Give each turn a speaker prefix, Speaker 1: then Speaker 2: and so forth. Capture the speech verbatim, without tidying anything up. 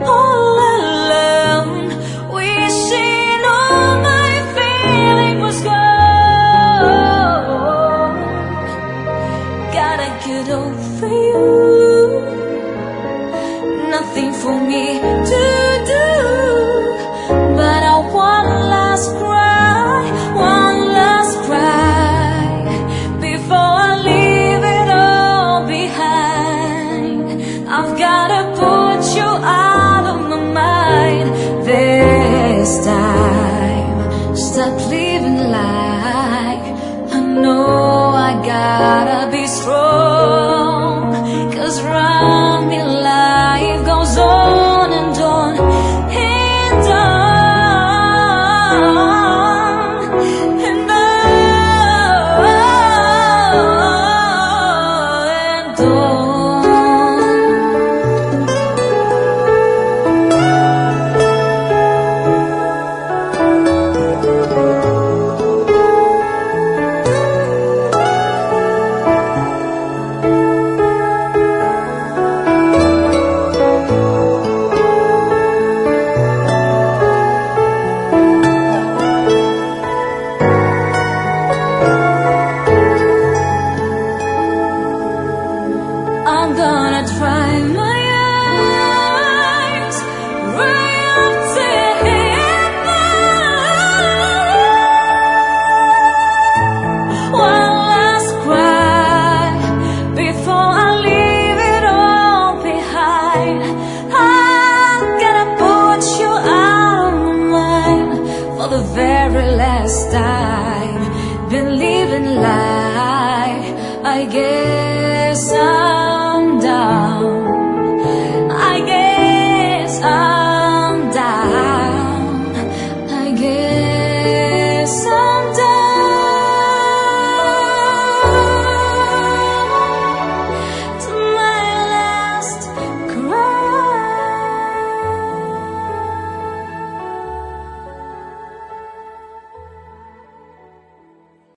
Speaker 1: all alone, wishing all my feeling was gone. Gotta get over you, nothing for me to do but a one last cry, one last cry before I leave it all behind. I've gotta put you out of my mind this time. Stop living like I know I gotta be strong.